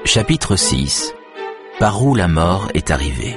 Chapitre 6. Par où la mort est arrivée.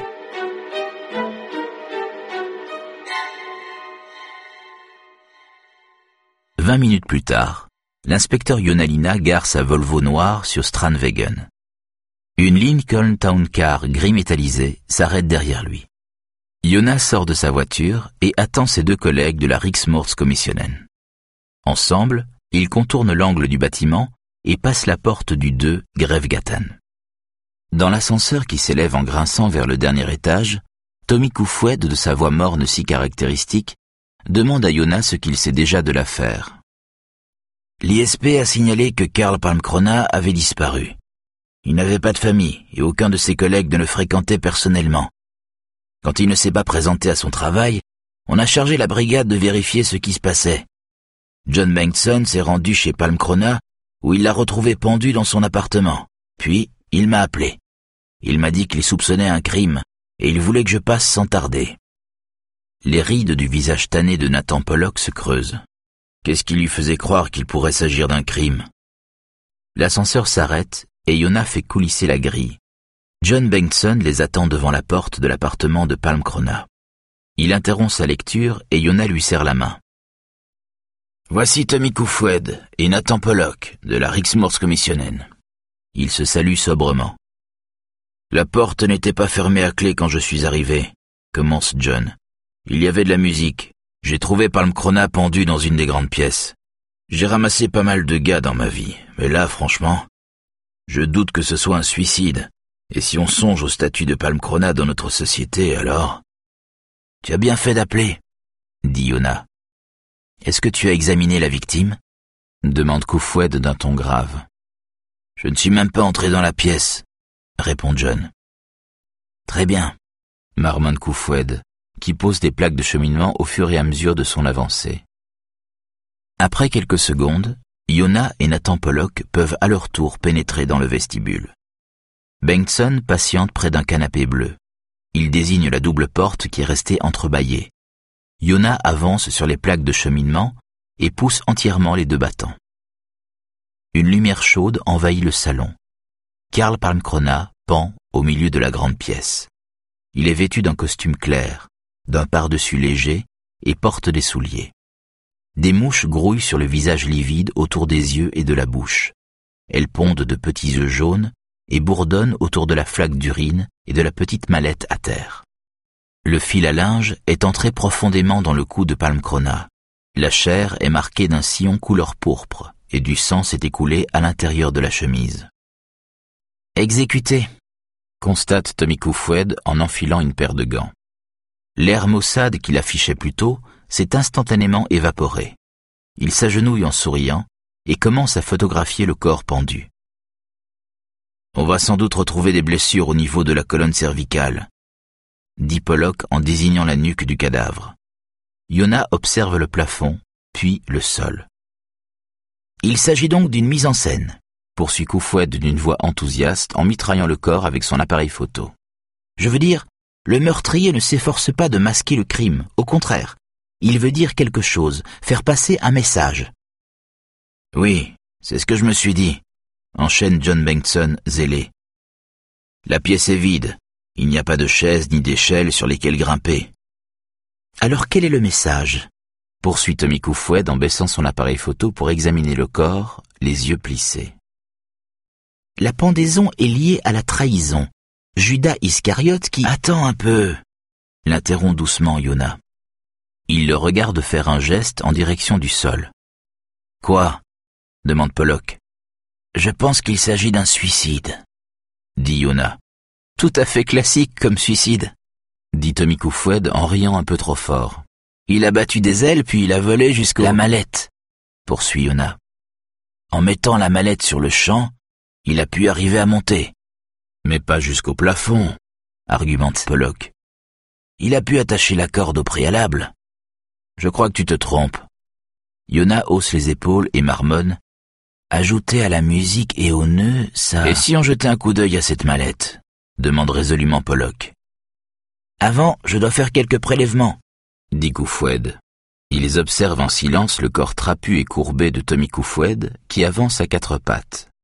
« 20 minutes plus tard, l'inspecteur Yonalina gare sa Volvo noire sur Strandvägen. Une Lincoln Town Car gris métallisé s'arrête derrière lui. Yona sort de sa voiture et attend ses deux collègues de la Riksmordskommissionen. Ensemble, ils contournent l'angle du bâtiment et passent la porte du 2 Grevgatan. Dans l'ascenseur qui s'élève en grinçant vers le dernier étage, Tommy Kofoed, de sa voix morne si caractéristique, demande à Yona ce qu'il sait déjà de l'affaire. L'ISP a signalé que Karl Palmkrona avait disparu. Il n'avait pas de famille et aucun de ses collègues ne le fréquentait personnellement. Quand il ne s'est pas présenté à son travail, on a chargé la brigade de vérifier ce qui se passait. John Bengtsson s'est rendu chez Palmkrona où il l'a retrouvé pendu dans son appartement. Puis, il m'a appelé. Il m'a dit qu'il soupçonnait un crime et il voulait que je passe sans tarder. Les rides du visage tanné de Nathan Pollock se creusent. Qu'est-ce qui lui faisait croire qu'il pourrait s'agir d'un crime? L'ascenseur s'arrête et Yona fait coulisser la grille. John Bengtsson les attend devant la porte de l'appartement de Palmkrona. Il interrompt sa lecture et Yona lui serre la main. Voici Tommy Kofoed et Nathan Pollock de la Riksmordskommissionen. Ils se saluent sobrement. La porte n'était pas fermée à clé quand je suis arrivé, commence John. Il y avait de la musique. J'ai trouvé Palmkrona pendu dans une des grandes pièces. J'ai ramassé pas mal de gars dans ma vie, mais là, franchement, je doute que ce soit un suicide. Et si on songe au statut de Palmkrona dans notre société, alors... Tu as bien fait d'appeler, dit Yona. Est-ce que tu as examiné la victime? Demande Kofoed d'un ton grave. Je ne suis même pas entré dans la pièce, répond John. Très bien, marmonne Kofoed, qui pose des plaques de cheminement au fur et à mesure de son avancée. Après quelques secondes, Yona et Nathan Pollock peuvent à leur tour pénétrer dans le vestibule. Bengtsson patiente près d'un canapé bleu. Il désigne la double porte qui est restée entrebâillée. Yona avance sur les plaques de cheminement et pousse entièrement les deux battants. Une lumière chaude envahit le salon. Karl Palmkrona pend au milieu de la grande pièce. Il est vêtu d'un costume clair, d'un pardessus léger et porte des souliers. Des mouches grouillent sur le visage livide autour des yeux et de la bouche. Elles pondent de petits œufs jaunes et bourdonnent autour de la flaque d'urine et de la petite mallette à terre. Le fil à linge est entré profondément dans le cou de Palmkrona. La chair est marquée d'un sillon couleur pourpre et du sang s'est écoulé à l'intérieur de la chemise. Exécuté, constate Tommy Kofoed en enfilant une paire de gants. L'air maussade qu'il affichait plus tôt s'est instantanément évaporé. Il s'agenouille en souriant et commence à photographier le corps pendu. On va sans doute retrouver des blessures au niveau de la colonne cervicale, dit Pollock en désignant la nuque du cadavre. Yona observe le plafond, puis le sol. Il s'agit donc d'une mise en scène, poursuit Kofoed d'une voix enthousiaste en mitraillant le corps avec son appareil photo. Je veux dire, le meurtrier ne s'efforce pas de masquer le crime, au contraire. Il veut dire quelque chose, faire passer un message. Oui, c'est ce que je me suis dit, enchaîne John Bengtsson zélé. La pièce est vide. Il n'y a pas de chaise ni d'échelle sur lesquelles grimper. Alors quel est le message? Poursuit Tommy Kofoed en baissant son appareil photo pour examiner le corps, les yeux plissés. La pendaison est liée à la trahison. Judas Iscariote qui... Attends un peu, l'interrompt doucement Yona. Il le regarde faire un geste en direction du sol. Quoi? Demande Pollock. Je pense qu'il s'agit d'un suicide, dit Yona. Tout à fait classique comme suicide, dit Tommy Kofoed en riant un peu trop fort. Il a battu des ailes puis il a volé jusqu'au... La mallette, poursuit Yona. En mettant la mallette sur le champ, il a pu arriver à monter. Mais pas jusqu'au plafond, argumente Pollock. Il a pu attacher la corde au préalable. Je crois que tu te trompes. Yona hausse les épaules et marmonne. Ajouter à la musique et au nœud, ça... Et si on jetait un coup d'œil à cette mallette? Demande résolument Pollock. Avant, je dois faire quelques prélèvements, dit Kofoed. Ils observent en silence le corps trapu et courbé de Tommy Kofoed qui avance à quatre pattes.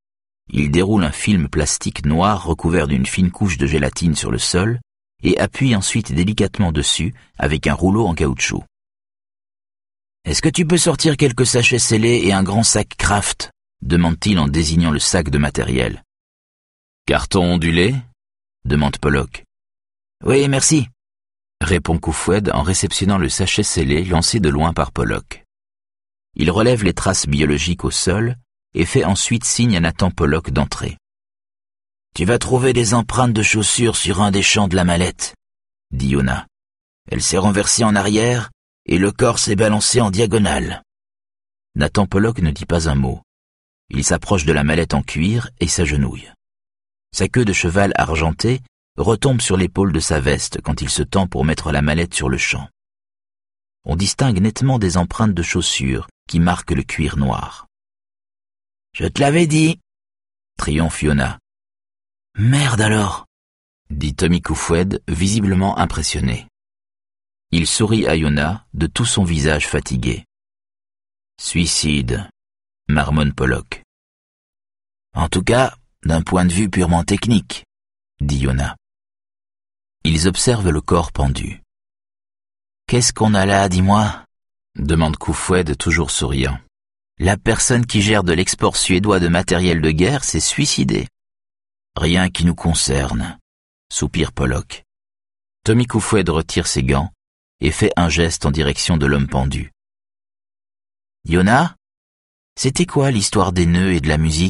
Il déroule un film plastique noir recouvert d'une fine couche de gélatine sur le sol et appuie ensuite délicatement dessus avec un rouleau en caoutchouc. « Est-ce que tu peux sortir quelques sachets scellés et un grand sac Kraft ?» demande-t-il en désignant le sac de matériel. « Carton ondulé ?» demande Pollock. « Oui, merci », répond Koufoued en réceptionnant le sachet scellé lancé de loin par Pollock. Il relève les traces biologiques au sol et fait ensuite signe à Nathan Pollock d'entrer. « Tu vas trouver des empreintes de chaussures sur un des champs de la mallette, » dit Yona. « Elle s'est renversée en arrière et le corps s'est balancé en diagonale. » Nathan Pollock ne dit pas un mot. Il s'approche de la mallette en cuir et s'agenouille. Sa queue de cheval argentée retombe sur l'épaule de sa veste quand il se tend pour mettre la mallette sur le champ. On distingue nettement des empreintes de chaussures qui marquent le cuir noir. « Je te l'avais dit !» triomphe Yona. « Merde alors !» dit Tommy Koufoued, visiblement impressionné. Il sourit à Yona de tout son visage fatigué. « Suicide !» marmonne Pollock. « En tout cas, d'un point de vue purement technique !» dit Yona. Ils observent le corps pendu. « Qu'est-ce qu'on a là, dis-moi » demande Koufoued, toujours souriant. « La personne qui gère de l'export suédois de matériel de guerre s'est suicidée. »« Rien qui nous concerne » soupire Pollock. Tommy Koufoued retire ses gants et fait un geste en direction de l'homme pendu. « Yona, c'était quoi l'histoire des nœuds et de la musique ?»«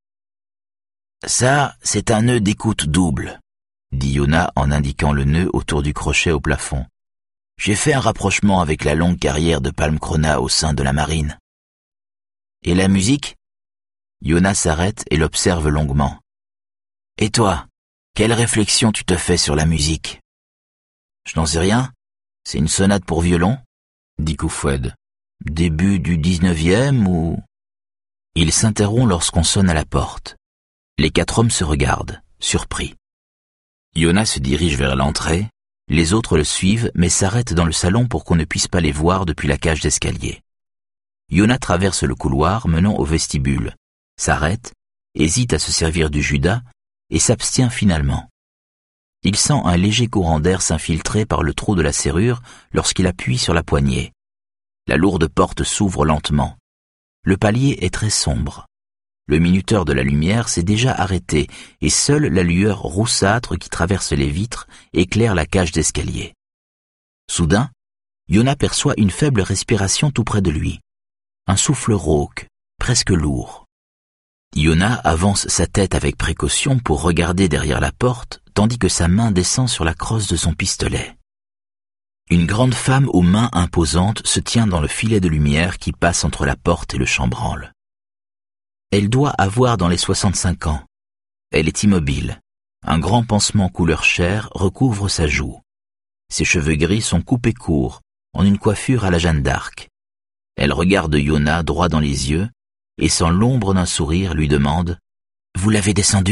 Ça, c'est un nœud d'écoute double » dit Yona en indiquant le nœud autour du crochet au plafond. « J'ai fait un rapprochement avec la longue carrière de Palmkrona au sein de la marine. »« Et la musique ?» Yona s'arrête et l'observe longuement. « Et toi, quelle réflexion tu te fais sur la musique ?»« Je n'en sais rien. C'est une sonate pour violon ?» dit Koufoued. « Début du 19e ou... » Il s'interrompt lorsqu'on sonne à la porte. Les 4 hommes se regardent, surpris. Yona se dirige vers l'entrée, les autres le suivent mais s'arrêtent dans le salon pour qu'on ne puisse pas les voir depuis la cage d'escalier. Yona traverse le couloir menant au vestibule, s'arrête, hésite à se servir du Judas et s'abstient finalement. Il sent un léger courant d'air s'infiltrer par le trou de la serrure lorsqu'il appuie sur la poignée. La lourde porte s'ouvre lentement. Le palier est très sombre. Le minuteur de la lumière s'est déjà arrêté et seule la lueur roussâtre qui traverse les vitres éclaire la cage d'escalier. Soudain, Yona perçoit une faible respiration tout près de lui. Un souffle rauque, presque lourd. Yona avance sa tête avec précaution pour regarder derrière la porte, tandis que sa main descend sur la crosse de son pistolet. Une grande femme aux mains imposantes se tient dans le filet de lumière qui passe entre la porte et le chambranle. Elle doit avoir dans les 65 ans. Elle est immobile. Un grand pansement couleur chair recouvre sa joue. Ses cheveux gris sont coupés courts, en une coiffure à la Jeanne d'Arc. Elle regarde Yona droit dans les yeux et sans l'ombre d'un sourire lui demande « Vous l'avez descendu ?»